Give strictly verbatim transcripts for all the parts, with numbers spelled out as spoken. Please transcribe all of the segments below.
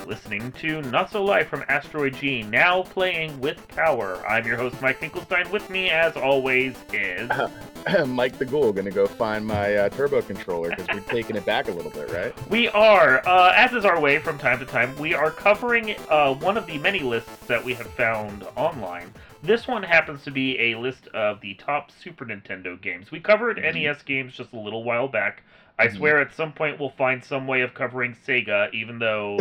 listening to Not So Live from Asteroid G, now playing with power. I'm your host, Mike Finkelstein. With me, as always, is... Mike the Ghoul, gonna go find my uh, turbo controller, because we're taking it back a little bit, right? We are. Uh, as is our way from time to time, we are covering uh, one of the many lists that we have found online. This one happens to be a list of the top Super Nintendo games. We covered mm-hmm. N E S games just a little while back. I mm-hmm. swear at some point we'll find some way of covering Sega, even though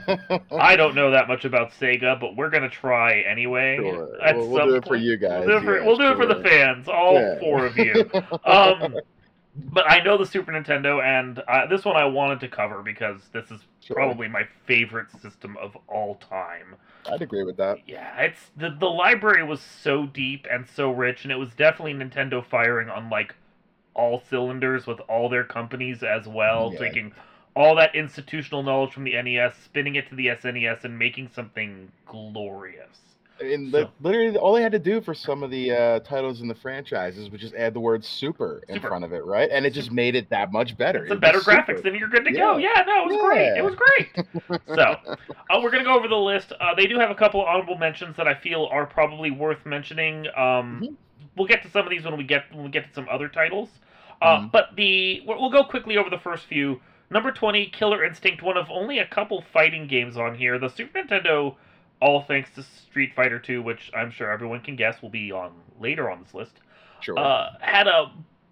I don't know that much about Sega, but we're going to try anyway. Sure. We'll, we'll do it for you guys. We'll do it for, yeah, we'll do sure. it for the fans, all yeah. four of you. Um, but I know the Super Nintendo, and uh, this one I wanted to cover because this is sure. probably my favorite system of all time. I'd agree with that. Yeah, it's the, the library was so deep and so rich, and it was definitely Nintendo firing on, like, all cylinders with all their companies as well, yeah. taking all that institutional knowledge from the N E S, spinning it to the S N E S, and making something glorious. And so, literally, all they had to do for some of the uh, titles in the franchises was just add the word super in super. front of it, right? And it just made it that much better. It's a better graphics, and you're good to yeah. go. Yeah, no, it was yeah. great. It was great. So, uh, we're going to go over the list. Uh, they do have a couple of honorable mentions that I feel are probably worth mentioning. Um, mm-hmm. We'll get to some of these when we get when we get to some other titles. Uh, mm. But the we'll go quickly over the first few. Number twenty, Killer Instinct, one of only a couple fighting games on here. The Super Nintendo, all thanks to Street Fighter two, which I'm sure everyone can guess will be on later on this list, sure. uh, had a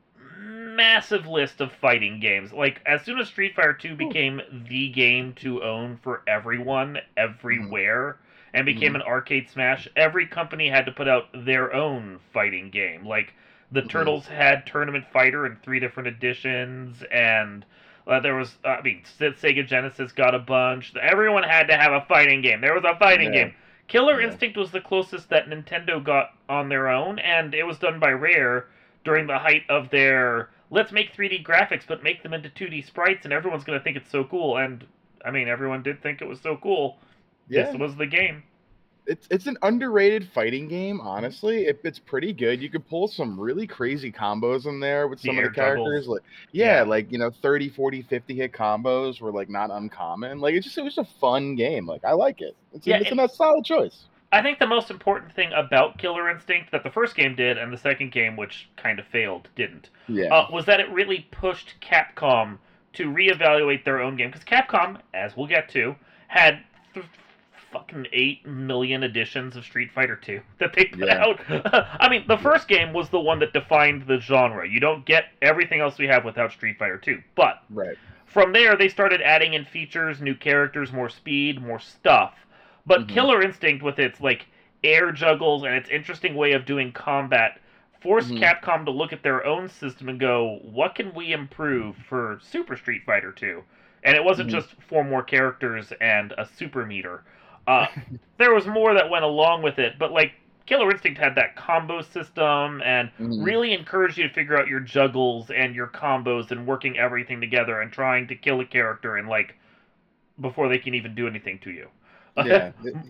massive list of fighting games. Like, as soon as Street Fighter two became Ooh. the game to own for everyone, everywhere, mm. and became mm. an arcade smash, every company had to put out their own fighting game. Like, the mm-hmm. Turtles had Tournament Fighter in three different editions, and uh, there was, uh, I mean, Sega Genesis got a bunch. Everyone had to have a fighting game. There was a fighting yeah. game. Killer yeah. Instinct was the closest that Nintendo got on their own, and it was done by Rare during the height of their, let's make three D graphics, but make them into two D sprites, and everyone's going to think it's so cool. And, I mean, everyone did think it was so cool. Yeah. This was the game. It's it's an underrated fighting game, honestly. It, it's pretty good. You could pull some really crazy combos in there with some the of the characters. Like yeah, yeah, like, you know, thirty, forty, fifty hit combos were, like, not uncommon. Like, it's just, it was a fun game. Like, I like it. It's, yeah, a, it's it, a solid choice. I think the most important thing about Killer Instinct that the first game did, and the second game, which kind of failed, didn't, yeah. uh, was that it really pushed Capcom to reevaluate their own game. Because Capcom, as we'll get to, had th- fucking eight million editions of Street Fighter two that they put yeah. out. I mean, the first game was the one that defined the genre. You don't get everything else we have without Street Fighter two. But right. from there, they started adding in features, new characters, more speed, more stuff. But mm-hmm. Killer Instinct, with its, like, air juggles and its interesting way of doing combat, forced mm-hmm. Capcom to look at their own system and go, what can we improve for Super Street Fighter two? And it wasn't mm-hmm. just four more characters and a super meter. Uh, there was more that went along with it, but, like, Killer Instinct had that combo system and mm. really encouraged you to figure out your juggles and your combos and working everything together and trying to kill a character and, like, before they can even do anything to you. Yeah.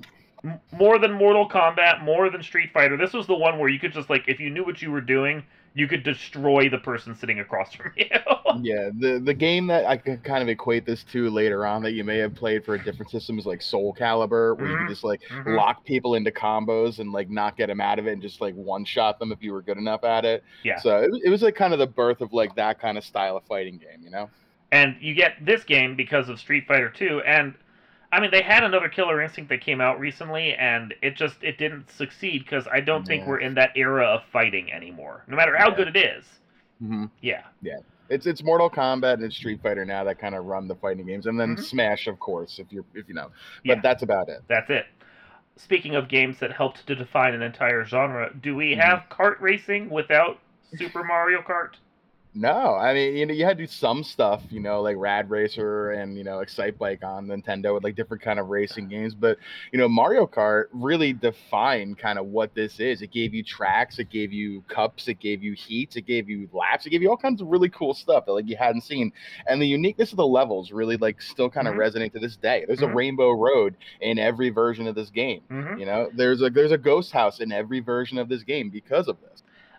More than Mortal Kombat, more than Street Fighter. This was the one where you could just, like, if you knew what you were doing, you could destroy the person sitting across from you. Yeah, the the game that I could kind of equate this to later on that you may have played for a different system is like Soul Calibur, where mm-hmm. you could just like mm-hmm. lock people into combos and like not get them out of it and just like one shot them if you were good enough at it. Yeah. So it, it was like kind of the birth of like that kind of style of fighting game, you know? And you get this game because of Street Fighter two, and I mean, they had another Killer Instinct that came out recently, and it just, it didn't succeed, because I don't yeah. think we're in that era of fighting anymore, no matter how yeah. good it is. Mm-hmm. Yeah. Yeah. It's it's Mortal Kombat and it's Street Fighter now that kind of run the fighting games, and then mm-hmm. Smash, of course, if you're, if you know. But yeah. that's about it. That's it. Speaking of games that helped to define an entire genre, do we mm-hmm. have kart racing without Super Mario Kart? No, I mean, you know, you had to do some stuff, you know, like Rad Racer and, you know, Excite Bike on Nintendo with like different kind of racing games. But, you know, Mario Kart really defined kind of what this is. It gave you tracks, it gave you cups, it gave you heats, it gave you laps, it gave you all kinds of really cool stuff that like you hadn't seen. And the uniqueness of the levels really like still kind of mm-hmm. resonate to this day. There's mm-hmm. a Rainbow Road in every version of this game. Mm-hmm. You know, there's a there's a ghost house in every version of this game because of this.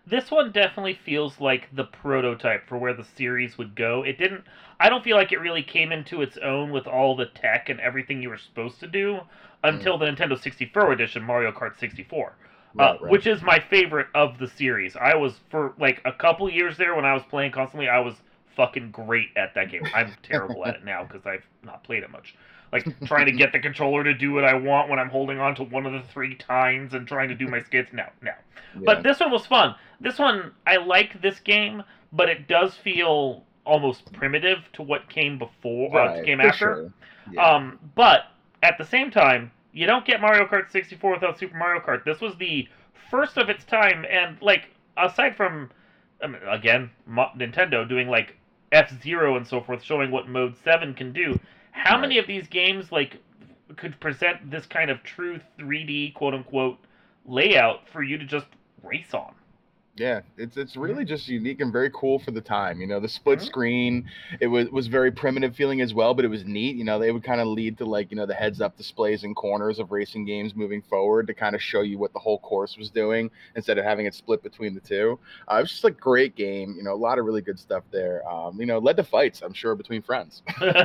This one definitely feels like the prototype for where the series would go. It didn't. I don't feel like it really came into its own with all the tech and everything you were supposed to do until Mm. the Nintendo sixty-four edition, Mario Kart sixty-four, uh, Right, right. which is my favorite of the series. I was for like a couple years there when I was playing constantly. I was fucking great at that game. I'm terrible at it now because I've not played it much. Like trying to get the controller to do what I want when I'm holding on to one of the three tines and trying to do my skits. No, no. Yeah. But this one was fun. This one, I like this game, but it does feel almost primitive to what came before, right, uh, came for after. sure. Yeah. Um, but at the same time, you don't get Mario Kart sixty-four without Super Mario Kart. This was the first of its time, and like aside from, I mean, again, Mo- Nintendo doing like F-Zero and so forth, showing what Mode seven can do. How Right. many of these games like could present this kind of true three D quote unquote layout for you to just race on? Yeah, it's it's really just unique and very cool for the time. You know, the split Mhm. screen, it was was very primitive feeling as well, but it was neat. You know, they would kind of lead to like, you know, the heads up displays and corners of racing games moving forward to kind of show you what the whole course was doing instead of having it split between the two. Uh, it was just a great game. You know, a lot of really good stuff there. Um, you know, led to fights, I'm sure, between friends.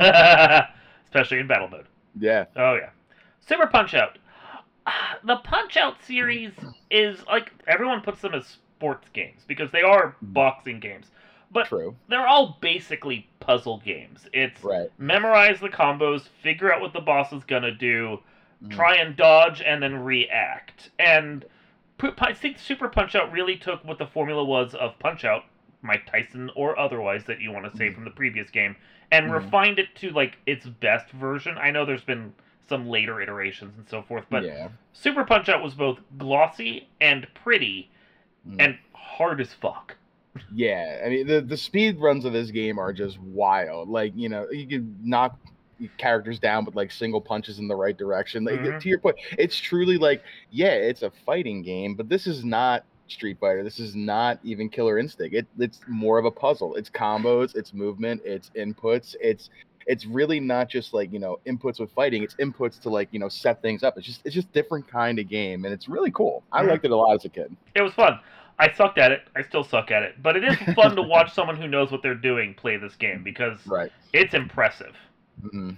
Especially in battle mode. Yeah. Oh yeah. Super Punch Out. Ah, The Punch Out series is like everyone puts them as sports games because they are boxing games. But True. they're all basically puzzle games. It's Right. memorize the combos, figure out what the boss is gonna do, Mhm. try and dodge, and then react. And pu- I think Super Punch Out really took what the formula was of Punch Out, Mike Tyson or otherwise that you want to say Mhm. from the previous game, and Mhm. refined it to like its best version. I know there's been some later iterations and so forth, but Yeah. Super Punch Out was both glossy and pretty Mhm. and hard as fuck. Yeah, I mean the the speed runs of this game are just wild. Like, you know, you can knock characters down with like single punches in the right direction. Like, Mhm. to your point, it's truly like, yeah, it's a fighting game, but this is not Street Fighter. This is not even Killer Instinct. It, it's more of a puzzle. It's combos, it's movement, it's inputs. It's it's really not just like, you know, inputs with fighting. It's inputs to like, you know, set things up. It's just it's just different kind of game, and it's really cool. I Mhm. liked it a lot as a kid. It was fun. I sucked at it. I still suck at it. But it is fun to watch someone who knows what they're doing play this game because Right. it's impressive. Mhm.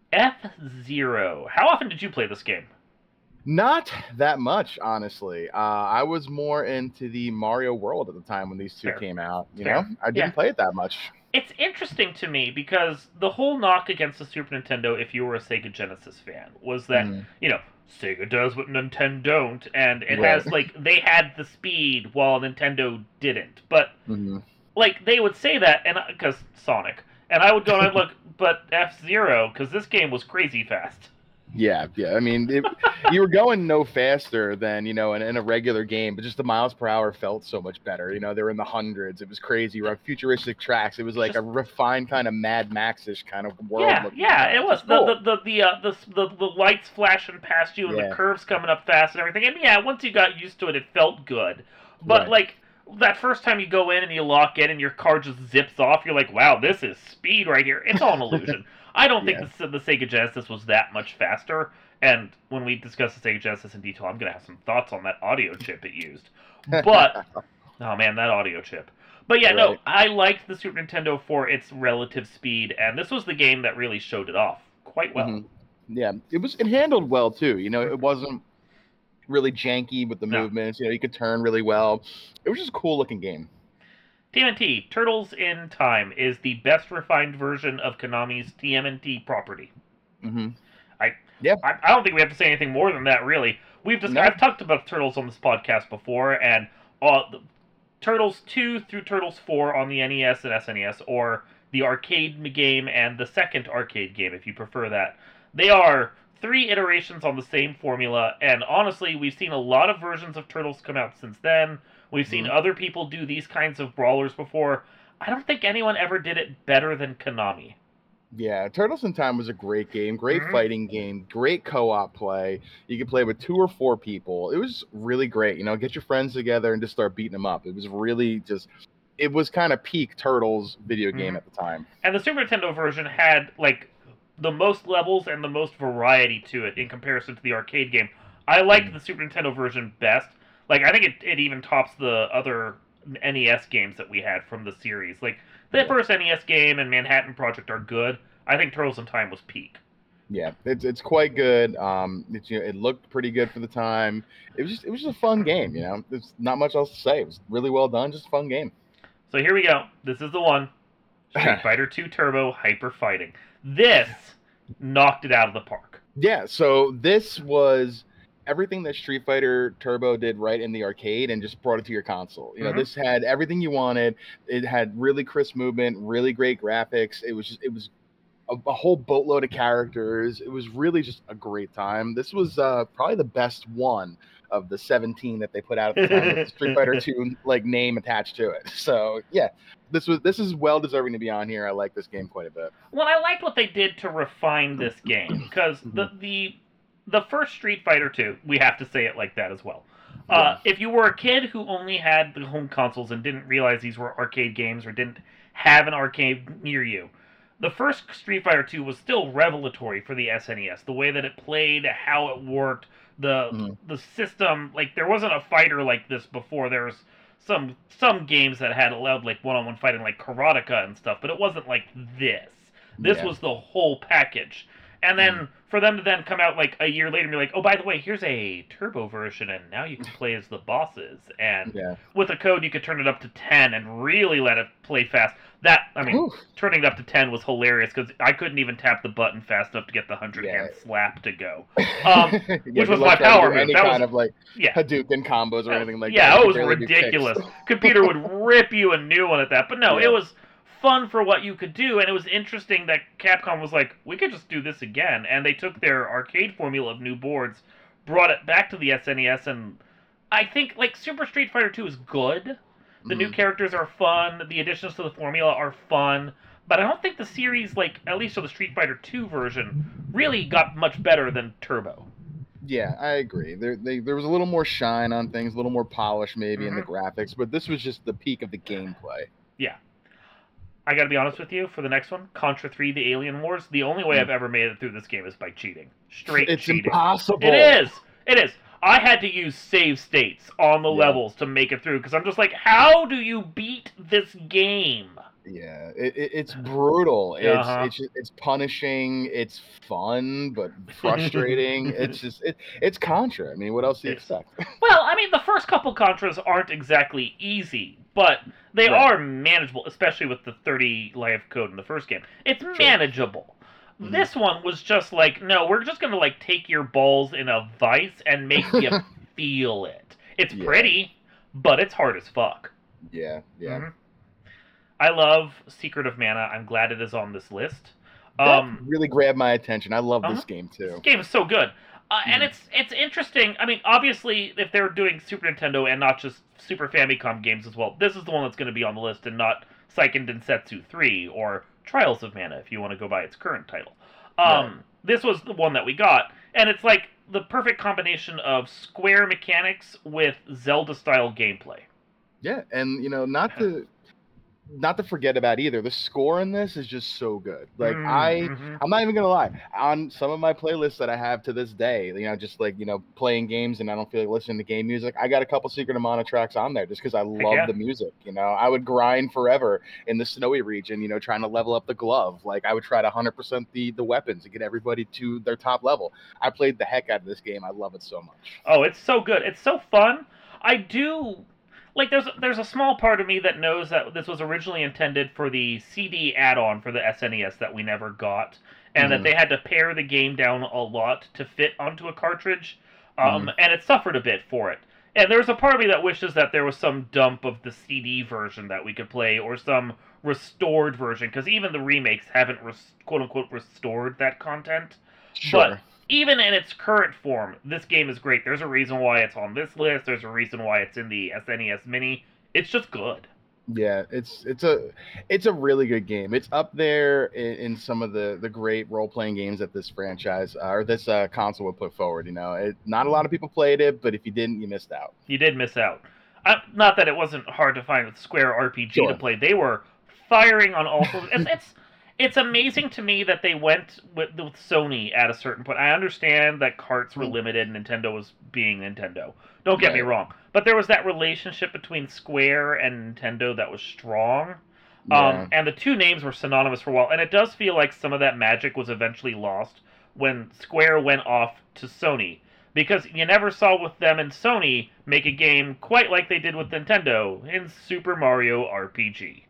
F-Zero. How often did you play this game? Not that much, honestly. Uh, I was more into the Mario World at the time when these two Fair. came out. You Fair. know, I didn't Yeah. play it that much. It's interesting to me because the whole knock against the Super Nintendo, if you were a Sega Genesis fan, was that, Mhm. you know, Sega does what Nintendo don't, and it Right. has, like, they had the speed while Nintendo didn't. But, Mhm. like, they would say that, and because Sonic, and I would go and I'd look, but F-Zero, because this game was crazy fast. Yeah, yeah. I mean, it, you were going no faster than, you know, in, in a regular game, but just the miles per hour felt so much better. You know, they were in the hundreds. It was crazy. We're on futuristic tracks. It was like a refined kind of Mad Max-ish kind of world. Yeah, looking yeah, at. it was. Cool. The the the the, uh, the the the lights flashing past you and Yeah. the curves coming up fast and everything. And yeah, once you got used to it, it felt good. But Right. like that first time you go in and you lock in and your car just zips off, you're like, wow, this is speed right here. It's all an illusion. I don't think Yeah. the, the Sega Genesis was that much faster. And when we discuss the Sega Genesis in detail, I'm gonna have some thoughts on that audio chip it used. But oh man, that audio chip. But yeah, no, Right. I liked the Super Nintendo for its relative speed, and this was the game that really showed it off quite well. Mhm. Yeah, it was. It handled well too. You know, it wasn't really janky with the No. movements. You know, you could turn really well. It was just a cool looking game. T M N T, Turtles in Time, is the best refined version of Konami's T M N T property. Mm-hmm. I, Yeah. I I don't think we have to say anything more than that, really. We've just No. I've talked about Turtles on this podcast before, and uh, the, Turtles two through Turtles four on the N E S and S N E S, or the arcade game and the second arcade game, if you prefer that. They are three iterations on the same formula, and honestly, we've seen a lot of versions of Turtles come out since then. We've seen Mhm. other people do these kinds of brawlers before. I don't think anyone ever did it better than Konami. Yeah, Turtles in Time was a great game, great Mhm. fighting game, great co-op play. You could play with two or four people. It was really great. You know, get your friends together and just start beating them up. It was really just, it was kind of peak Turtles video game Mhm. at the time. And the Super Nintendo version had, like, the most levels and the most variety to it in comparison to the arcade game. I liked Mhm. the Super Nintendo version best. Like, I think it, it even tops the other N E S games that we had from the series. Like, the Yeah. first N E S game and Manhattan Project are good. I think Turtles in Time was peak. Yeah, it's it's quite good. Um, it's, you know, it looked pretty good for the time. It was just it was just a fun game. You know, there's not much else to say. It was really well done, just a fun game. So here we go. This is the one. Street Fighter two Turbo Hyper Fighting. This knocked it out of the park. Yeah, so this was everything that Street Fighter Turbo did right in the arcade and just brought it to your console. You know, Mhm. this had everything you wanted. It had really crisp movement, really great graphics. It was just it was a, a whole boatload of characters. It was really just a great time. This was uh, probably the best one of the seventeen that they put out at the time with the Street Fighter two like name attached to it. So yeah, this was this is well deserving to be on here. I like this game quite a bit. Well, I liked what they did to refine this game because the the the first Street Fighter two, we have to say it like that as well. Uh, if you were a kid who only had the home consoles and didn't realize these were arcade games or didn't have an arcade near you, the first Street Fighter two was still revelatory for the S N E S. The way that it played, how it worked, the Mhm. the system. Like, there wasn't a fighter like this before. There was some some games that had allowed like one-on-one fighting, like Karateka and stuff, but it wasn't like this. This Yeah. was the whole package. And then Mhm. for them to then come out like a year later and be like, oh, by the way, here's a turbo version, and now you can play as the bosses. And Yeah. with a code, you could turn it up to ten and really let it play fast. That, I mean, Whew. turning it up to ten was hilarious because I couldn't even tap the button fast enough to get the hundred Yeah. hand slap to go. Um, Yeah, which good was luck my trying to power do move. Any That kind was- of like Yeah. Hadouken combos or anything like yeah, that. it could was barely be fixed. ridiculous. Computer would rip you a new one at that. But no, Yeah. it was fun for what you could do, and it was interesting that Capcom was like, we could just do this again. And they took their arcade formula of new boards, brought it back to the S N E S, and I think, like, Super Street Fighter two is good. The new Mhm. characters are fun. The additions to the formula are fun. But I don't think the series, like, at least for the Street Fighter two version, really got much better than Turbo. Yeah, I agree. There, they, there was a little more shine on things, a little more polish maybe in the Mm-hmm. graphics, but this was just the peak of the gameplay. Yeah. I gotta be honest with you, for the next one, Contra three, The Alien Wars, the only way Mm. I've ever made it through this game is by cheating. Straight It's cheating. impossible. It is! It is! I had to use save states on the Yeah. levels to make it through, because I'm just like, how do you beat this game? Yeah, it, it, it's brutal. It's Uh-huh. it's just, it's punishing. It's fun, but frustrating. It's just it, it's Contra. I mean, what else do you It's- expect? Well, I mean, the first couple Contras aren't exactly easy, but they Right. are manageable, especially with the thirty life code in the first game. It's manageable. Mhm. This one was just like, no, we're just gonna like take your balls in a vice and make you feel it. It's Yeah. pretty, but it's hard as fuck. Yeah, yeah. Mhm. I love Secret of Mana. I'm glad it is on this list. That Um, really grabbed my attention. I love uh-huh. this game too. This game is so good. Uh, And Mhm. it's it's interesting. I mean, obviously, if they're doing Super Nintendo and not just Super Famicom games as well, this is the one that's going to be on the list and not Seiken Densetsu three or Trials of Mana, if you want to go by its current title. Um, Right. This was the one that we got. And it's like the perfect combination of Square mechanics with Zelda-style gameplay. Yeah, and you know, not to not to forget about either. The score in this is just so good. Like Mm, I mhm. I'm not even gonna lie. On some of my playlists that I have to this day, you know, just like, you know, playing games and I don't feel like listening to game music, I got a couple Secret of Mana tracks on there just because I love yeah. the music. You know, I would grind forever in the snowy region, you know, trying to level up the glove. Like I would try to one hundred percent the the weapons to get everybody to their top level. I played the heck out of this game. I love it so much. Oh, it's so good. It's so fun. I do like there's there's a small part of me that knows that this was originally intended for the C D add-on for the S N E S that we never got, and that Mhm. they had to pare the game down a lot to fit onto a cartridge, um, and it suffered a bit for it. And there's a part of me that wishes that there was some dump of the C D version that we could play, or some restored version, because even the remakes haven't res- quote unquote restored that content. Sure. But even in its current form, this game is great. There's a reason why it's on this list. There's a reason why it's in the S N E S Mini. It's just good. Yeah, it's it's a it's a really good game. It's up there in, in some of the the great role playing games that this franchise uh, or this uh, console would put forward. You know, it, not a lot of people played it, but if you didn't, you missed out. You did miss out. Uh, not that it wasn't hard to find a Square R P G Sure. to play. They were firing on all sorts. It's, it's it's amazing to me that they went with, with Sony at a certain point. I understand that carts were limited and Nintendo was being Nintendo. Don't get right. me wrong. But there was that relationship between Square and Nintendo that was strong. Yeah. Um, and the two names were synonymous for a while. And it does feel like some of that magic was eventually lost when Square went off to Sony. Because you never saw with them and Sony make a game quite like they did with Nintendo in Super Mario R P G.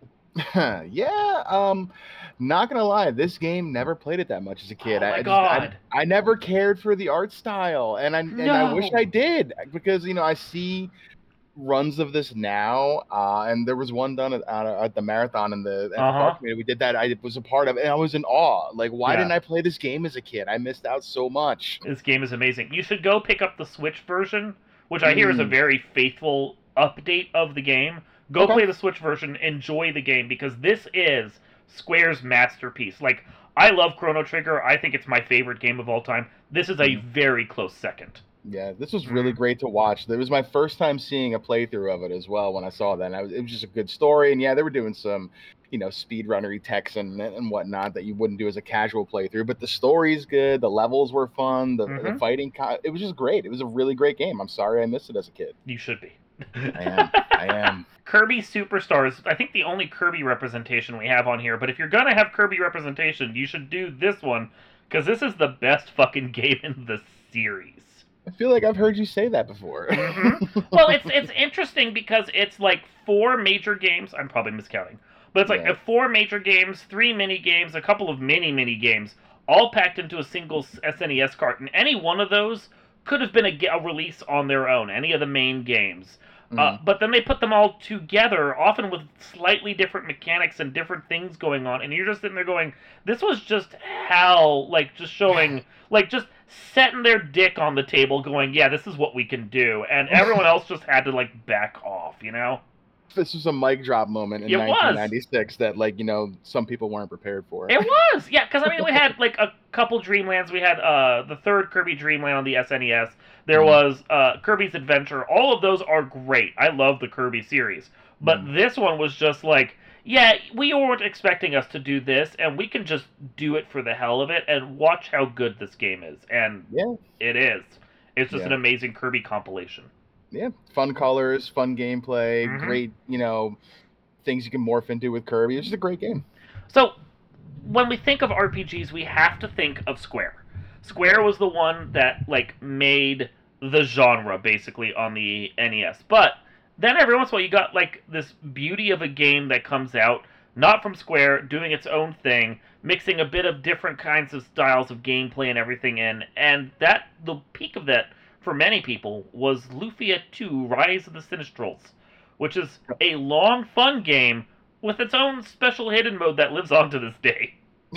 yeah, um, not gonna lie, this game never played it that much as a kid. Oh my I, I God. Just, I, I never cared for the art style, and I no. and I wish I did, because you know I see runs of this now, uh, and there was one done at, uh, at the marathon in the, at uh-huh. the park community. We did that. I was a part of it, and I was in awe. Like, why yeah. didn't I play this game as a kid? I missed out so much. This game is amazing. You should go pick up the Switch version, which I hear mm. is a very faithful update of the game. Go okay. play the Switch version, enjoy the game, because this is Square's masterpiece. Like, I love Chrono Trigger. I think it's my favorite game of all time. This is a mm. very close second. Yeah, this was really great to watch. It was my first time seeing a playthrough of it as well when I saw that. And I was, it was just a good story. And yeah, they were doing some, you know, speedrunnery techs and and whatnot that you wouldn't do as a casual playthrough. But the story's good. The levels were fun. The, mm-hmm. the fighting, it was just great. It was a really great game. I'm sorry I missed it as a kid. You should be. I am. I am. Kirby Superstars, I think the only Kirby representation we have on here. But if you're going to have Kirby representation, you should do this one, because this is the best fucking game in the series. I feel like I've heard you say that before. mm-hmm. Well, it's it's interesting because it's like four major games. I'm probably miscounting. But it's like yeah. four major games, three mini games, a couple of mini mini games, all packed into a single S N E S cart. And any one of those could have been a, a release on their own, any of the main games. Mm-hmm. Uh, but then they put them all together, often with slightly different mechanics and different things going on. And you're just sitting there going, this was just hell. Like, just showing, like, just setting their dick on the table going, yeah, this is what we can do. And everyone else just had to, like, back off, you know? This was a mic drop moment in it nineteen ninety-six was. That, like, you know, some people weren't prepared for. It was! Yeah, because, I mean, we had, like, a couple Dreamlands. We had uh, the third Kirby Dreamland on the S N E S. There was uh, Kirby's Adventure. All of those are great. I love the Kirby series. But mm. this one was just like, yeah, we weren't expecting us to do this, and we can just do it for the hell of it, and watch how good this game is. And yeah. it is. It's just yeah. an amazing Kirby compilation. Yeah, fun colors, fun gameplay, mm-hmm. great, you know, things you can morph into with Kirby. It's just a great game. So, when we think of R P Gs, we have to think of Square. Square was the one that, like, made the genre, basically, on the N E S. But then every once in a while you got, like, this beauty of a game that comes out, not from Square, doing its own thing, mixing a bit of different kinds of styles of gameplay and everything in, and that, the peak of that, for many people, was Lufia two, Rise of the Sinistrals, which is a long, fun game with its own special hidden mode that lives on to this day.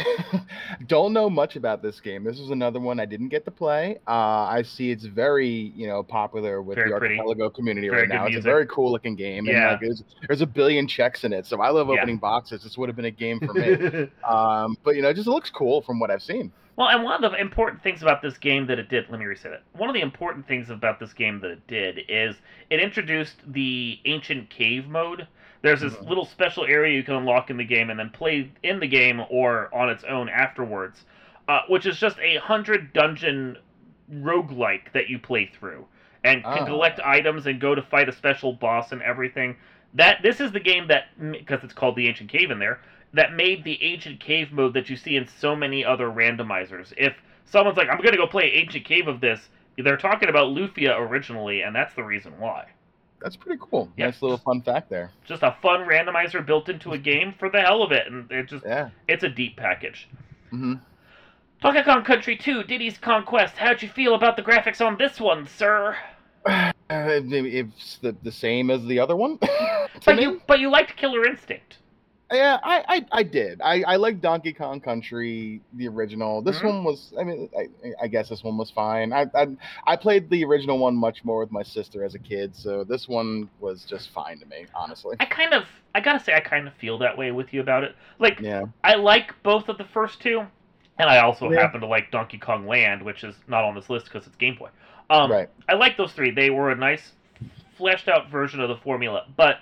Don't know much about this game. This is another one I didn't get to play. Uh, I see it's very, you know, popular with very the pretty. Archipelago community very right now. Music. It's a very cool looking game, and yeah. like there's, there's a billion checks in it. So I love opening yeah. boxes. This would have been a game for me. um, but you know, it just looks cool from what I've seen. Well, and one of the important things about this game that it did, let me reset it. One of the important things about this game that it did is it introduced the Ancient Cave mode. There's this mm-hmm. little special area you can unlock in the game and then play in the game or on its own afterwards, uh, which is just a hundred dungeon roguelike that you play through and can oh. collect items and go to fight a special boss and everything. That this is the game that, because it's called the Ancient Cave in there, that made the Ancient Cave mode that you see in so many other randomizers. If someone's like, I'm going to go play Ancient Cave of this, they're talking about Lufia originally, and that's the reason why. That's pretty cool. Yep. Nice little fun fact there. Just a fun randomizer built into a game for the hell of it, and it just yeah. it's a deep package. Mm-hmm. Donkey Kong Country two, Diddy's Conquest. How'd you feel about the graphics on this one, sir? Uh, it's the, the same as the other one. but me. you but you liked Killer Instinct. Yeah, I, I, I did. I, I like Donkey Kong Country, the original. This mm-hmm. one was, I mean, I, I guess this one was fine. I, I I played the original one much more with my sister as a kid, so this one was just fine to me, honestly. I kind of, I gotta say, I kind of feel that way with you about it. Like, yeah. I like both of the first two, and I also yeah. happen to like Donkey Kong Land, which is not on this list because it's Game Boy. Um, right. I like those three. They were a nice, fleshed out version of the formula, but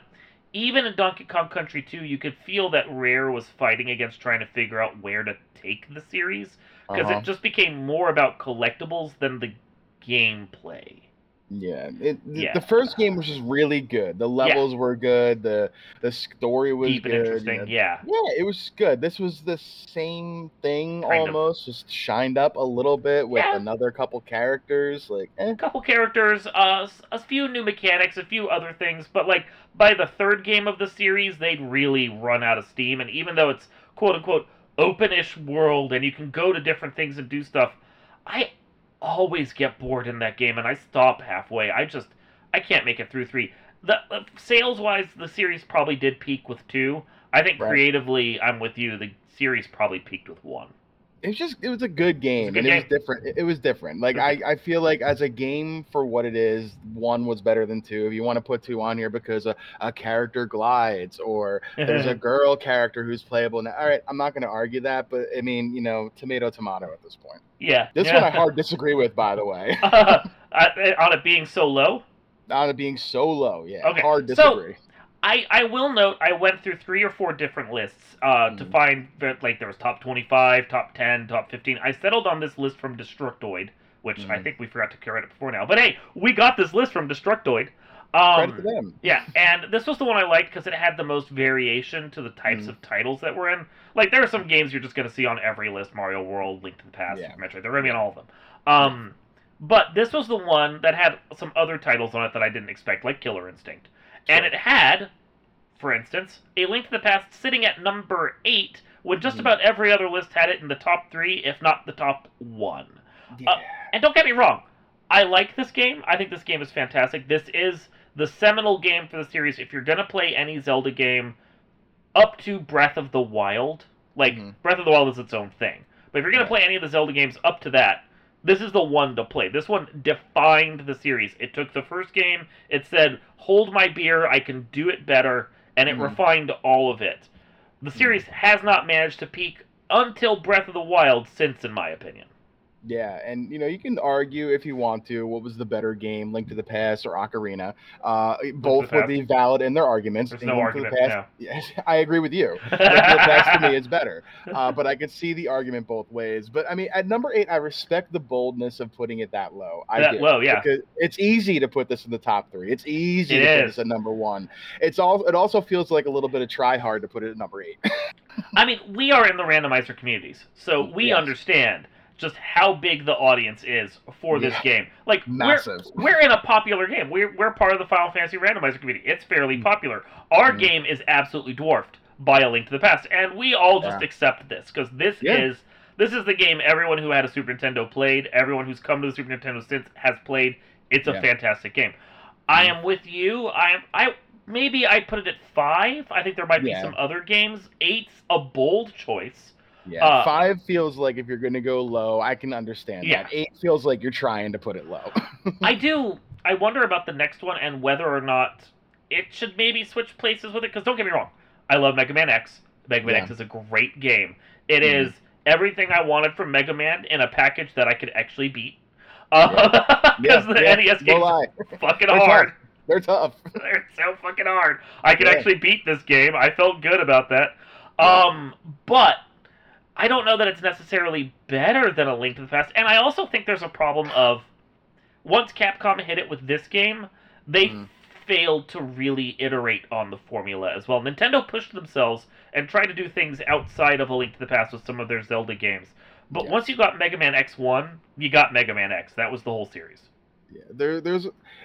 even in Donkey Kong Country two, you could feel that Rare was fighting against trying to figure out where to take the series, because Uh-huh. it just became more about collectibles than the gameplay. Yeah, it, th- Yeah. the first game was just really good. The levels were good. The the story was Deep and good. interesting, you know. yeah. Yeah, it was good. This was the same thing Kind of. almost, just shined up a little bit with Yeah. another couple characters. Like, eh. A couple characters, uh, s- a few new mechanics, a few other things, but like by the third game of the series, they'd really run out of steam. And even though it's quote unquote openish world and you can go to different things and do stuff, I always get bored in that game and I stop halfway. I just I can't make it through three. The uh, sales wise, the series probably did peak with two. I think Right. creatively, I'm with you. The series probably peaked with one. It was just it was a good game, good and it was game. different. It, it was different. Like It was I, I feel like as a game for what it is, one was better than two. If you want to put two on here because a, a character glides or there's a girl character who's playable. Now, all right, I'm not going to argue that, but I mean, you know, tomato tomato at this point. Yeah. This yeah. one I hard disagree with, by the way, uh, on it being so low. on it being so low. Yeah, Okay, hard so- disagree. I, I will note I went through three or four different lists uh, to Mhm. find that like there was top twenty-five, top ten, top fifteen. I settled on this list from Destructoid, which I Mhm. think we forgot to credit before now. But hey, we got this list from Destructoid. Credit to Um, them. yeah, and this was the one I liked because it had the most variation to the types Mhm. of titles that were in. Like there are some games you're just going to see on every list: Mario World, Link to the Past, Yeah. Super Metroid. They're going to be on all of them. Um, But this was the one that had some other titles on it that I didn't expect, like Killer Instinct. And it had, for instance, A Link to the Past sitting at number eight, when just Mhm. about every other list had it in the top three, if not the top one. Yeah. Uh, and don't get me wrong, I like this game. I think this game is fantastic. This is the seminal game for the series. If you're going to play any Zelda game up to Breath of the Wild, like, Mhm. Breath of the Wild is its own thing. But if you're going Right. to play any of the Zelda games up to that, this is the one to play. This one defined the series. It took the first game, it said, hold my beer, I can do it better, and it Mhm. refined all of it. The series has not managed to peak until Breath of the Wild since, in my opinion. Yeah, and you know you can argue if you want to what was the better game, Link to the Past or Ocarina. Uh, both the would Past. be valid in their arguments. There's And no Link to the argument, Past- Yes, I agree with you. Link to the Past to me is better, uh, but I can see the argument both ways. But I mean, at number eight, I respect the boldness of putting it that low. I That do, low, yeah. because it's easy to put this in the top three. It's easy It to put is. this at number one. It's all. It also feels like a little bit of try hard to put it at number eight. I mean, we are in the randomizer communities, so we Yes. understand just how big the audience is for this Yeah. game. Like, Massive. We're, we're in a popular game. We're, we're part of the Final Fantasy randomizer community. It's fairly Mm. popular. Our Mhm. game is absolutely dwarfed by A Link to the Past, and we all just Yeah. accept this, because this Yeah. is this is the game everyone who had a Super Nintendo played, everyone who's come to the Super Nintendo since has played. It's a Yeah. fantastic game. I Mhm. am with you. I am I maybe I'd put it at five. I think there might be Yeah. some other games. Eight's a bold choice. Yeah, Uh, five feels like if you're going to go low, I can understand Yeah. that. Eight feels like you're trying to put it low. I do. I wonder about the next one and whether or not it should maybe switch places with it. Because don't get me wrong, I love Mega Man X. Mega Man Yeah. X is a great game. It Mhm. is everything I wanted from Mega Man in a package that I could actually beat. Because Yeah, the yeah, N E S no games lie. are fucking They're hard. tough. They're tough. They're so fucking hard. I could Yeah. actually beat this game. I felt good about that. Yeah. Um, but I don't know that it's necessarily better than A Link to the Past. And I also think there's a problem of once Capcom hit it with this game, they Mhm. failed to really iterate on the formula as well. Nintendo pushed themselves and tried to do things outside of A Link to the Past with some of their Zelda games. But Yeah. once you got Mega Man X one, you got Mega Man X. That was the whole series. Yeah, there, there's.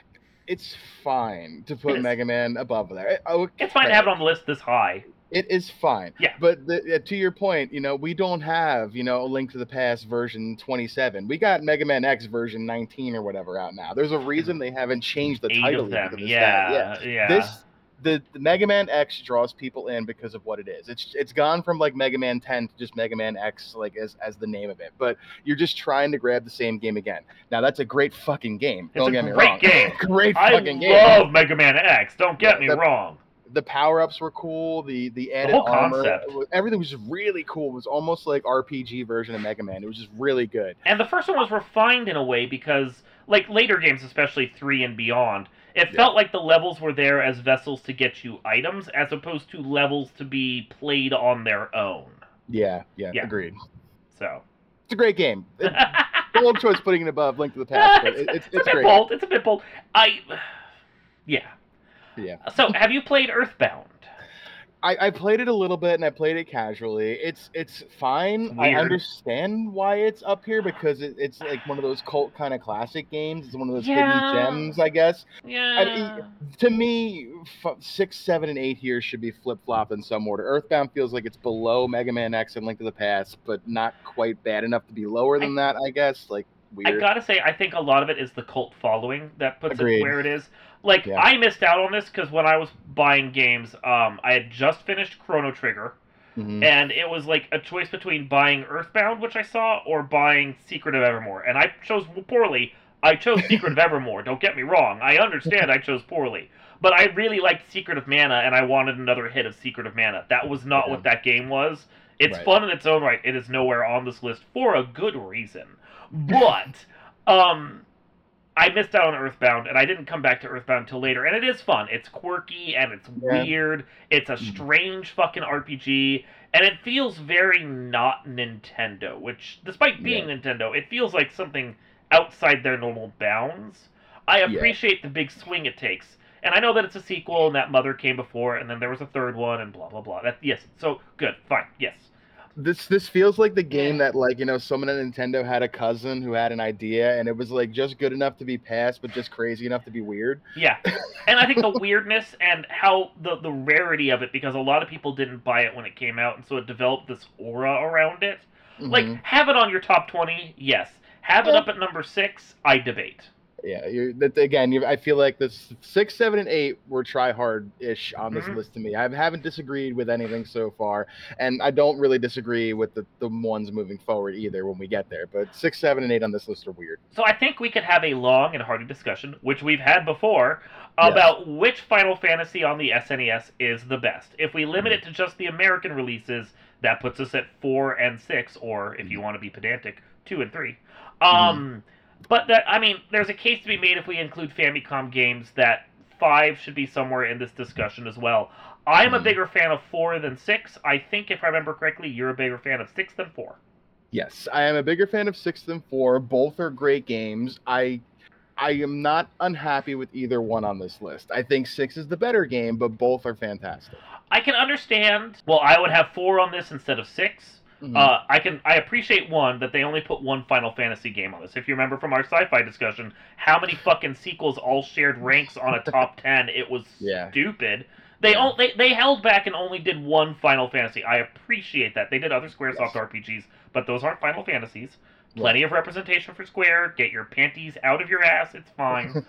It's fine to It put is. Mega Man above there. Okay. It's fine to have it on the list this high. It is fine. Yeah. But the, uh, to your point, you know, we don't have, you know, a Link to the Past version twenty-seven. We got Mega Man X version nineteen or whatever out now. There's a reason they haven't changed the Eight title of even them. to this Yeah, day. yeah. This the, the Mega Man X draws people in because of what it is. It's it's gone from like Mega Man ten to just Mega Man X, like as as the name of it. But you're just trying to grab the same game again. Now that's a great fucking game. It's Don't a get me great wrong. game. Great I fucking game. love Mega Man X. Don't get Yeah, me the- wrong. the power ups were cool. The the The added whole armor, concept. everything was just really cool. It was almost like R P G version of Mega Man. It was just really good. And the first one was refined in a way because, like later games, especially three and beyond, it Yeah. felt like the levels were there as vessels to get you items, as opposed to levels to be played on their own. Yeah, yeah, Yeah. agreed. So It's a great game. It, bold choice putting it above Link to the Past, but it's, it, it's it's, it's a bit great. bold. It's a bit bold. I, yeah. Yeah. So, have you played Earthbound? I, I played it a little bit and I played it casually. It's it's fine. It's I weird. understand why it's up here because it, it's like one of those cult kind of classic games. It's one of those Yeah. hidden gems, I guess. Yeah. To me, f- six, seven, and eight here should be flip flopped in some order. Earthbound feels like it's below Mega Man X and Link to the Past, but not quite bad enough to be lower than I, that. I guess like weird. I gotta say, I think a lot of it is the cult following that puts Agreed. it where it is. Like, Yeah. I missed out on this because when I was buying games, um, I had just finished Chrono Trigger, Mhm. and it was like a choice between buying Earthbound, which I saw, or buying Secret of Evermore. And I chose poorly. I chose Secret of Evermore, don't get me wrong. I understand I chose poorly. But I really liked Secret of Mana, and I wanted another hit of Secret of Mana. That was not Yeah. what that game was. It's Right. fun in its own right. It is nowhere on this list for a good reason. But, um... I missed out on Earthbound, and I didn't come back to Earthbound until later. And it is fun. It's quirky, and it's Yeah. weird. It's a strange fucking R P G, and it feels very not Nintendo, which, despite being Yeah. Nintendo, it feels like something outside their normal bounds. I Yeah. appreciate the big swing it takes. And I know that it's a sequel, and that Mother came before, and then there was a third one, and blah, blah, blah. That, yes, so, good, fine, yes. This this feels like the game that, like, you know, someone at Nintendo had a cousin who had an idea and it was like just good enough to be passed but just crazy enough to be weird. Yeah. And I think the weirdness and how the, the rarity of it, because a lot of people didn't buy it when it came out, and so it developed this aura around it. Like, Mhm. have it on your top twenty, yes. Have it Yeah. up at number six, I debate. Yeah, you're that again. You, I feel like this six, seven, and eight were try hard ish on this Mhm. list to me. I haven't disagreed with anything so far, and I don't really disagree with the, the ones moving forward either when we get there. But six, seven, and eight on this list are weird. So I think we could have a long and hearty discussion, which we've had before, about which Final Fantasy on the S N E S is the best. If we limit it to just the American releases, that puts us at four and six, or if you want to be pedantic, two and three. Um, but that I mean, there's a case to be made if we include Famicom games that five should be somewhere in this discussion as well. I'm a Mhm. bigger fan of four than six. I think, if I remember correctly, you're a bigger fan of six than four. Yes, I am a bigger fan of six than four. Both are great games. I I am not unhappy with either one on this list. I think six is the better game, but both are fantastic. I can understand. Well, I would have four on this instead of six. Mhm. Uh, I can. I appreciate one that they only put one Final Fantasy game on this. If you remember from our sci-fi discussion, how many fucking sequels all shared ranks on a top ten? It was Yeah. stupid. They, Yeah. on, they they held back and only did one Final Fantasy. I appreciate that. They did other SquareSoft Yes. R P Gs, but those aren't Final Fantasies. Plenty of representation for Square. Get your panties out of your ass. It's fine.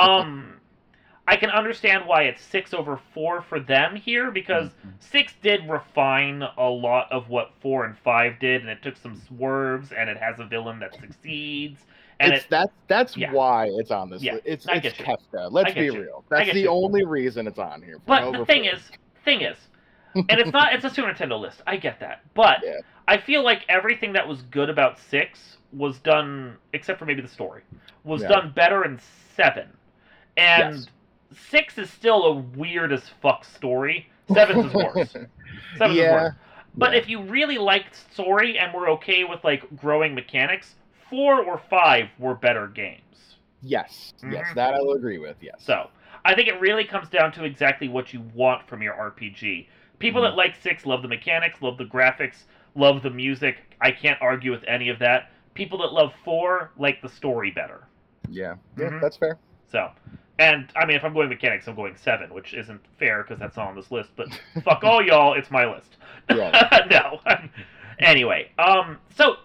um, I can understand why it's six over four for them here, because Mhm. six did refine a lot of what four and five did, and it took some swerves, and it has a villain that succeeds, and it's it, that's that's yeah. why it's on this Yeah, list. It's I it's get you. Kefka. Let's I get be you. real. I That's get the you. only reason it's on here. for But over the thing four. is, thing is, and it's not, it's a Super Nintendo list. I get that, but Yeah. I feel like everything that was good about six was done, except for maybe the story, was Yeah. done better in seven, and Yes. six is still a weird as fuck story. Seven's is worse. Seven's is Yeah. worse. But Yeah. if you really liked story and were okay with like growing mechanics, four or five were better games. Yes, yes, Mhm. that I will agree with. Yes. So I think it really comes down to exactly what you want from your R P G. People Mhm. that like six love the mechanics, love the graphics, love the music. I can't argue with any of that. People that love four like the story better. Yeah, yeah, Mhm. that's fair. So, and I mean, if I'm going mechanics, I'm going seven, which isn't fair because that's not on this list. But fuck all y'all, it's my list. Yeah. No. Anyway, um, so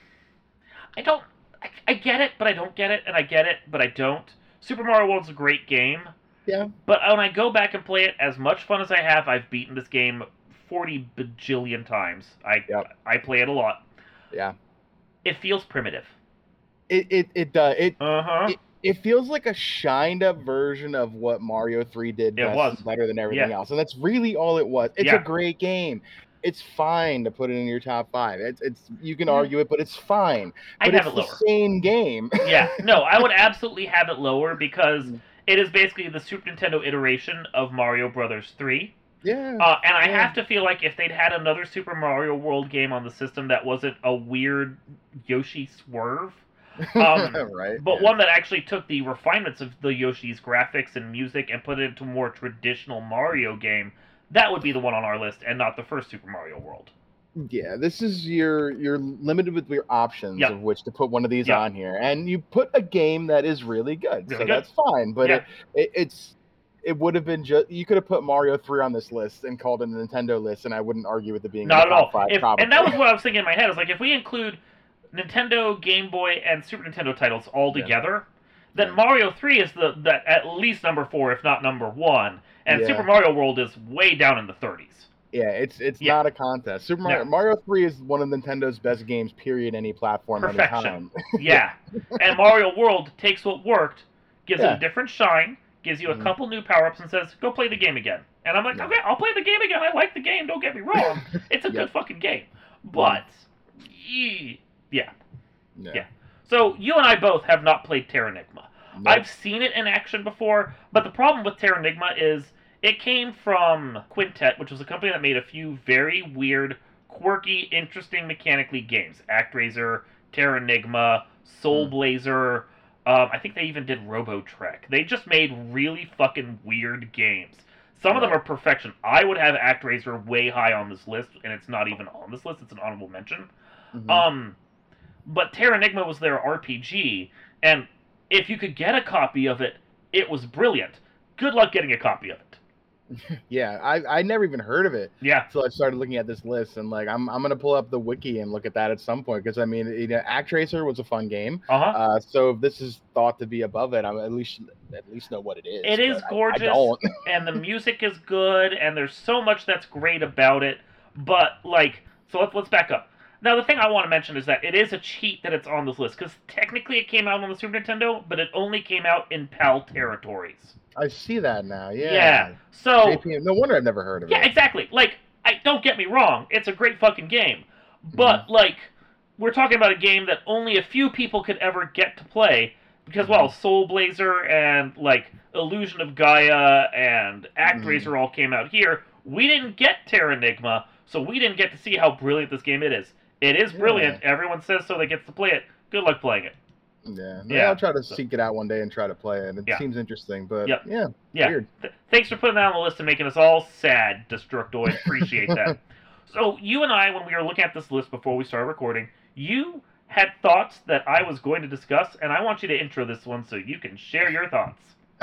I don't, I, I get it, but I don't get it, and I get it, but I don't. Super Mario World's a great game. Yeah. But when I go back and play it, as much fun as I have, I've beaten this game forty bajillion times. I Yep. I play it a lot. Yeah. It feels primitive. It it it does it. Uh huh. It, It feels like a shined up version of what Mario three did It was. best, better than everything Yeah. else, and that's really all it was. It's Yeah. a great game. It's fine to put it in your top five. It's it's you can Mhm. argue it, but it's fine. I'd But have it's it the lower. same game. Yeah, no, I would absolutely have it lower because Mm. it is basically the Super Nintendo iteration of Mario Brothers three. Yeah. Uh, and I yeah. have to feel like if they'd had another Super Mario World game on the system that wasn't a weird Yoshi swerve, um, right. but yeah. one that actually took the refinements of the Yoshi's graphics and music and put it into a more traditional Mario game, that would be the one on our list and not the first Super Mario World. Yeah, this is your you're limited with your options Yep. of which to put one of these Yep. on here, and you put a game that is really good, Really so good. that's fine. But Yeah. it, it it's it would have been just you could have put Mario three on this list and called it a Nintendo list, and I wouldn't argue with it being Not in the at top all. five. If, probably. and that was what I was thinking in my head. Is like if we include Nintendo, Game Boy, and Super Nintendo titles all Yeah. together, then Yeah. Mario three is the that at least number four, if not number one, and Yeah. Super Mario World is way down in the thirties. Yeah, it's it's Yeah. not a contest. Super Mario No. Mario three is one of Nintendo's best games. Period. Any platform, any Perfection. time. Yeah, and Mario World takes what worked, gives it Yeah. a different shine, gives you a Mhm. couple new power ups, and says, "Go play the game again." And I'm like, Yeah. "Okay, I'll play the game again. I like the game. Don't get me wrong. It's a Yep. good fucking game." But, ye- yeah. Yeah. Yeah. So you and I both have not played Terranigma. Nope. I've seen it in action before, but the problem with Terranigma is it came from Quintet, which was a company that made a few very weird, quirky, interesting mechanically games. ActRaiser, Terranigma, Soul Hmm. Blazer. Um, I think they even did Robotrek. They just made really fucking weird games. Some of them Right. are perfection. I would have ActRaiser way high on this list, and it's not even on this list. It's an honorable mention. Mhm. Um, but Terranigma was their R P G, and if you could get a copy of it, it was brilliant. Good luck getting a copy of it. Yeah, I I never even heard of it. Yeah. So I started looking at this list, and like I'm I'm gonna pull up the wiki and look at that at some point because I mean, you know, ActRaiser was a fun game. Uh-huh. Uh, so if this is thought to be above it, I'm at least at least know what it is. It is but I- gorgeous, I, don't. and the music is good, and there's so much that's great about it. But like, so let's let's back up. Now, the thing I want to mention is that it is a cheat that it's on this list because technically it came out on the Super Nintendo, but it only came out in PAL territories. I see that now. Yeah. Yeah. So J P M, no wonder I've never heard of yeah, it. exactly. Like, I don't get me wrong, it's a great fucking game, but Mm-hmm. like, we're talking about a game that only a few people could ever get to play because, well, Mm-hmm. Soul Blazer and like Illusion of Gaia and ActRaiser Mm-hmm. all came out here. We didn't get Terranigma, so we didn't get to see how brilliant this game it is. It is brilliant. Yeah. Everyone says so. That gets to play it. Good luck playing it. Yeah. Yeah. I'll try to So- seek it out one day and try to play it. It Yeah. seems interesting, but Yep. yeah. Yeah. Weird. Th- thanks for putting that on the list and making us all sad, Destructoid. Appreciate that. So you and I, when we were looking at this list before we started recording, you had thoughts that I was going to discuss, and I want you to intro this one so you can share your thoughts.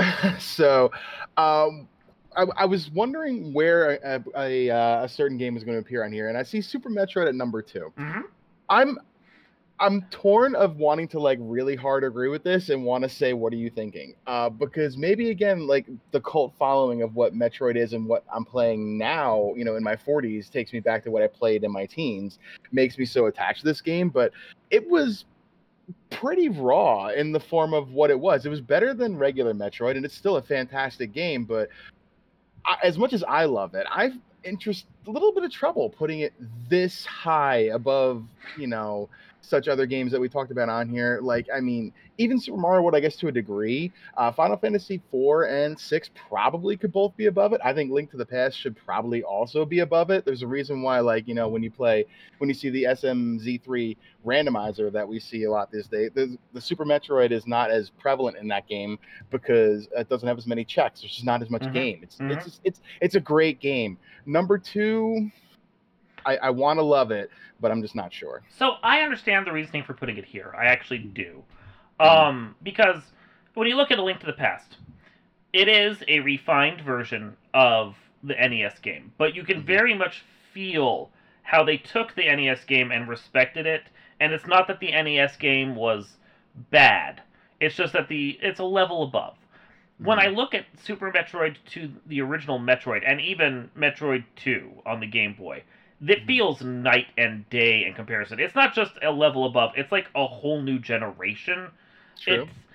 so, um, I, I was wondering where a, a, uh, a certain game is going to appear on here, and I see Super Metroid at number two. Mm-hmm. I'm I'm torn of wanting to like really hard agree with this and want to say, what are you thinking? Uh, because maybe again, like the cult following of what Metroid is and what I'm playing now, you know, in my forties takes me back to what I played in my teens, makes me so attached to this game. But it was pretty raw in the form of what it was. It was better than regular Metroid, and it's still a fantastic game. But I, as much as I love it, I've interest a little bit of trouble putting it this high above, you know, such other games that we talked about on here. Like, I mean, even Super Mario World, I guess to a degree. Uh, Final Fantasy four and six probably could both be above it. I think Link to the Past should probably also be above it. There's a reason why, like, you know, when you play, when you see the S M Z three randomizer that we see a lot these days, the, the Super Metroid is not as prevalent in that game because it doesn't have as many checks. There's just not as much Mhm. game. It's Mhm. it's just, it's it's a great game. Number two, I, I want to love it, but I'm just not sure. So I understand the reasoning for putting it here. I actually do. Um, because when you look at A Link to the Past, it is a refined version of the N E S game, but you can Mhm. very much feel how they took the N E S game and respected it. And it's not that the N E S game was bad. It's just that the it's a level above. When I look at Super Metroid to the original Metroid, and even Metroid two on the Game Boy, it Mhm. feels night and day in comparison. It's not just a level above, it's like a whole new generation. True. It's,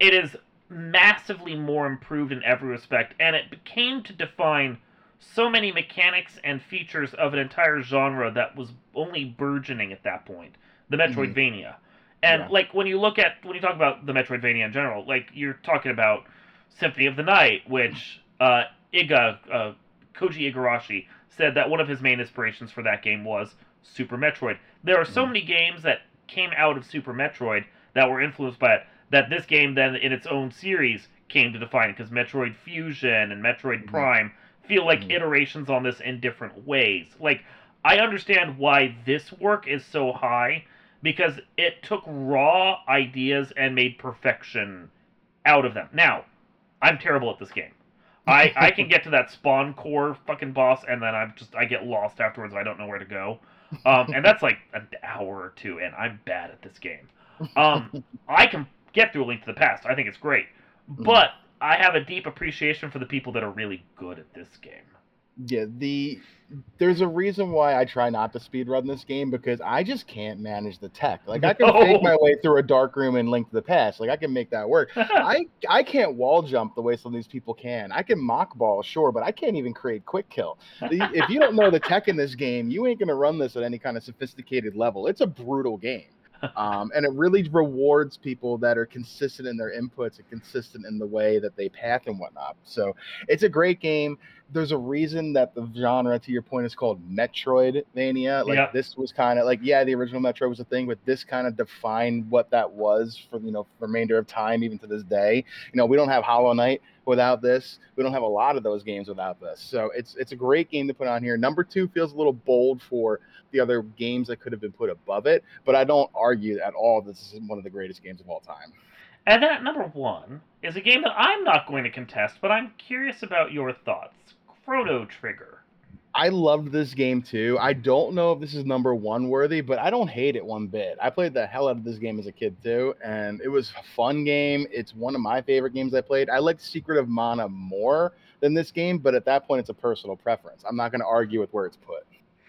it is massively more improved in every respect, and it became to define so many mechanics and features of an entire genre that was only burgeoning at that point, the Metroidvania. Mm-hmm. And, yeah. like, when you look at, when you talk about the Metroidvania in general, like, you're talking about Symphony of the Night, which uh, Iga, uh, Koji Igarashi, said that one of his main inspirations for that game was Super Metroid. There are so mm-hmm. many games that came out of Super Metroid that were influenced by it, that this game then, in its own series, came to define it, because Metroid Fusion and Metroid mm-hmm. Prime feel like mm-hmm. iterations on this in different ways. Like, I understand why this work is so high, because it took raw ideas and made perfection out of them. Now, I'm terrible at this game. I, I can get to that spawn core fucking boss, and then I'm just I get lost afterwards. I don't know where to go, um, and that's like an hour or two, and I'm bad at this game. Um, I can get through A Link to the Past. I think it's great, but I have a deep appreciation for the people that are really good at this game. Yeah, the there's a reason why I try not to speedrun this game, because I just can't manage the tech. Like, I can no. fake my way through a dark room in Link to the Past. Like, I can make that work. I I can't wall jump the way some of these people can. I can mock ball, sure, but I can't even create quick kill. If you don't know the tech in this game, you ain't gonna run this at any kind of sophisticated level. It's a brutal game. Um, and it really rewards people that are consistent in their inputs and consistent in the way that they path and whatnot. So it's a great game. There's a reason that the genre, to your point, is called Metroidvania. Like, yep. This was kind of like, yeah, the original Metroid was a thing, but this kind of defined what that was for, you know, the remainder of time, even to this day. You know, we don't have Hollow Knight without this. We don't have a lot of those games without this. So it's it's a great game to put on here. Number two feels a little bold for the other games that could have been put above it, but I don't argue at all this is one of the greatest games of all time. And then at number one is a game that I'm not going to contest, but I'm curious about your thoughts. Chrono Trigger. I loved this game too. I don't know if this is number one worthy, but I don't hate it one bit. I played the hell out of this game as a kid too, and it was a fun game. It's one of my favorite games I played. I liked Secret of Mana more than this game, but at that point it's a personal preference. I'm not going to argue with where it's put.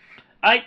I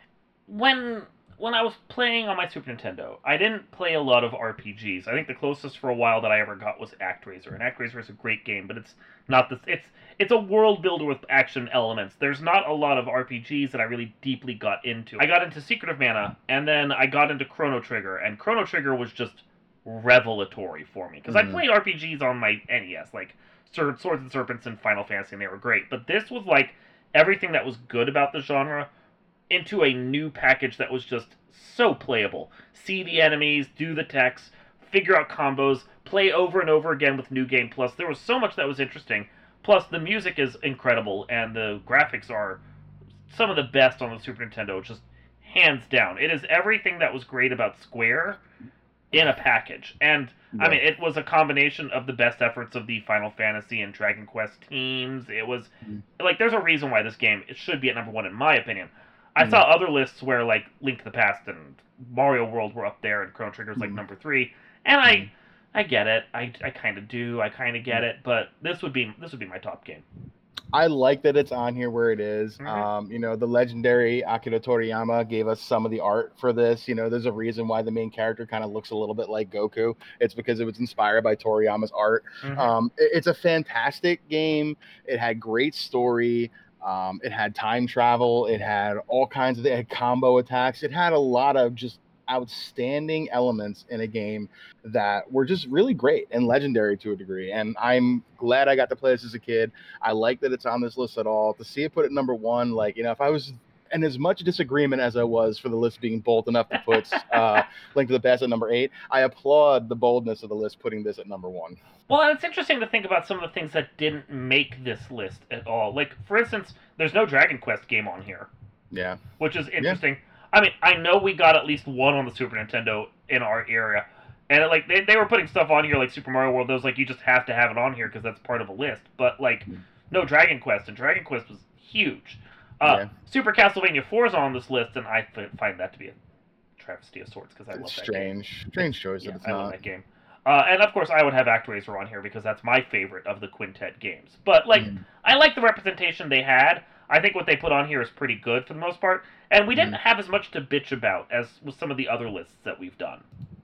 when when I was playing on my Super Nintendo, I didn't play a lot of R P Gs. I think the closest for a while that I ever got was ActRaiser, and ActRaiser is a great game, but it's not this. It's it's a world builder with action elements. There's not a lot of R P Gs that I really deeply got into. I got into Secret of Mana, and then I got into Chrono Trigger, and Chrono Trigger was just revelatory for me, because mm-hmm. I played R P Gs on my N E S, like Swords and Serpents and Final Fantasy, and they were great. But this was like everything that was good about the genre into a new package that was just so playable. See the enemies, do the techs, figure out combos, play over and over again with New Game Plus. There was so much that was interesting. Plus, the music is incredible, and the graphics are some of the best on the Super Nintendo, just hands down. It is everything that was great about Square in a package. And, yeah. I mean, it was a combination of the best efforts of the Final Fantasy and Dragon Quest teams. It was, mm. like, there's a reason why this game it should be at number one, in my opinion. I mm. saw other lists where, like, Link to the Past and Mario World were up there, and Chrono Trigger's, like, mm. number three. And I... Mm. I get it. I, I kind of do. I kind of get it. But this would be this would be my top game. I like that it's on here where it is. Mm-hmm. Um, you know, the legendary Akira Toriyama gave us some of the art for this. You know, there's a reason why the main character kind of looks a little bit like Goku. It's because it was inspired by Toriyama's art. Mm-hmm. Um, it, it's a fantastic game. It had great story. Um, it had time travel. It had all kinds of it had combo attacks. It had a lot of just outstanding elements in a game that were just really great and legendary to a degree. And I'm glad I got to play this as a kid. I like that it's on this list at all. To see it put at number one, like, you know, if I was in as much disagreement as I was for the list being bold enough to put uh, Link to the Past at number eight, I applaud the boldness of the list putting this at number one. Well, and it's interesting to think about some of the things that didn't make this list at all. Like, for instance, there's no Dragon Quest game on here. Yeah. Which is interesting. Yeah. I mean, I know we got at least one on the Super Nintendo in our area, and it, like they they were putting stuff on here like Super Mario World. Those like you just have to have it on here because that's part of a list. But like, no Dragon Quest, and Dragon Quest was huge. Uh, yeah. Super Castlevania four is on this list, and I find that to be a travesty of sorts because I it's love that strange, game. strange choice. Yeah, that it's I not. love that game. Uh, and of course, I would have ActRaiser on here because that's my favorite of the Quintet games. But like, mm. I like the representation they had. I think what they put on here is pretty good for the most part, and we didn't mm. have as much to bitch about as with some of the other lists that we've done.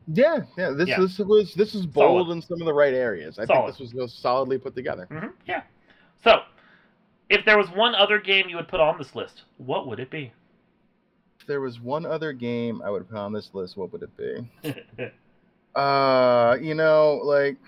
Yeah, yeah. This Yeah. this was this is bold Solid. in some of the right areas. I think Solid. this was was solidly put together. hmm Yeah. So, if there was one other game you would put on this list, what would it be? If there was one other game I would put on this list, what would it be? uh, you know, like,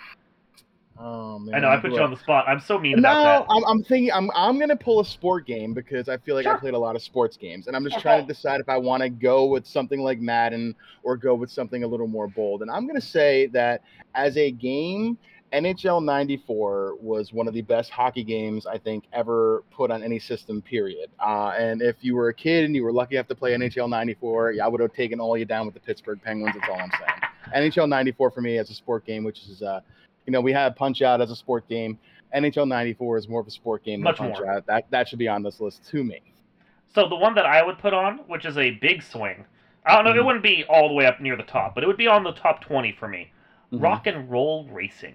oh man. I know I put you on the spot. I'm so mean No, about that. I'm, I'm thinking I'm I'm gonna pull a sport game because I feel like Sure. I played a lot of sports games, and I'm just Sure. trying to decide if I want to go with something like Madden or go with something a little more bold. And I'm gonna say that as a game, N H L ninety-four was one of the best hockey games I think ever put on any system. Period. Uh, and if you were a kid and you were lucky enough to play N H L ninety-four, yeah, I would have taken all you down with the Pittsburgh Penguins. That's all I'm saying. N H L ninety-four for me as a sport game, which is uh. You know, we have Punch Out as a sport game. N H L ninety-four is more of a sport game than Much Punch more. Out. That that should be on this list to me. So the one that I would put on, which is a big swing, I don't know, Mhm. it wouldn't be all the way up near the top, but it would be on the top twenty for me. Mhm. Rock and Roll Racing.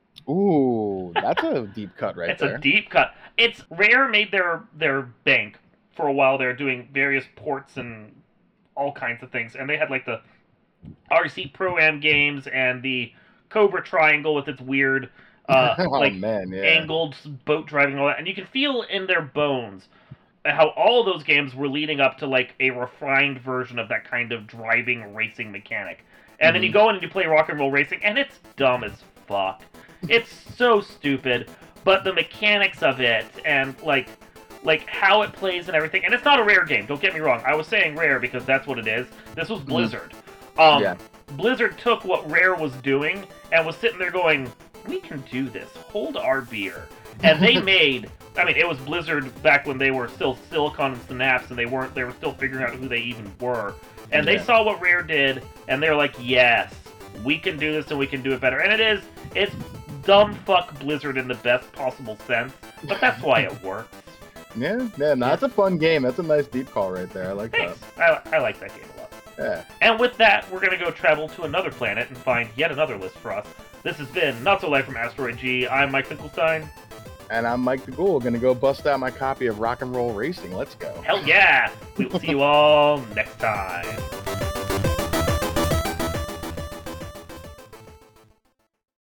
Ooh, that's a deep cut right It's there. a deep cut. It's Rare made their their bank for a while. They're doing various ports and all kinds of things, and they had like the R C Pro-Am games and the Cobra Triangle with its weird uh, oh like man, yeah. angled boat driving and all that, and you can feel in their bones how all of those games were leading up to like a refined version of that kind of driving racing mechanic. And mm-hmm. then you go in and you play Rock and Roll Racing, and it's dumb as fuck. It's so stupid, but the mechanics of it and like like how it plays and everything, and it's not a Rare game. Don't get me wrong. I was saying Rare because that's what it is. This was Blizzard. Mm-hmm. Um, yeah. Blizzard took what Rare was doing and was sitting there going, we can do this. Hold our beer. And they made, I mean, it was Blizzard back when they were still Silicon and Synapse, and they weren't, they were still figuring out who they even were. And yeah. they saw what Rare did, and they were like, yes, we can do this and we can do it better. And it is, it's dumb fuck Blizzard in the best possible sense, but that's why it works. Yeah, yeah, no, that's a fun game. That's a nice deep call right there. I like Thanks. that. I, I like that game a lot. Yeah. And with that, we're going to go travel to another planet and find yet another list for us. This has been Not So Live from Asteroid G. I'm Mike Finkelstein. And I'm Mike the Ghoul, going to go bust out my copy of Rock and Roll Racing. Let's go. Hell yeah! We will see you all next time.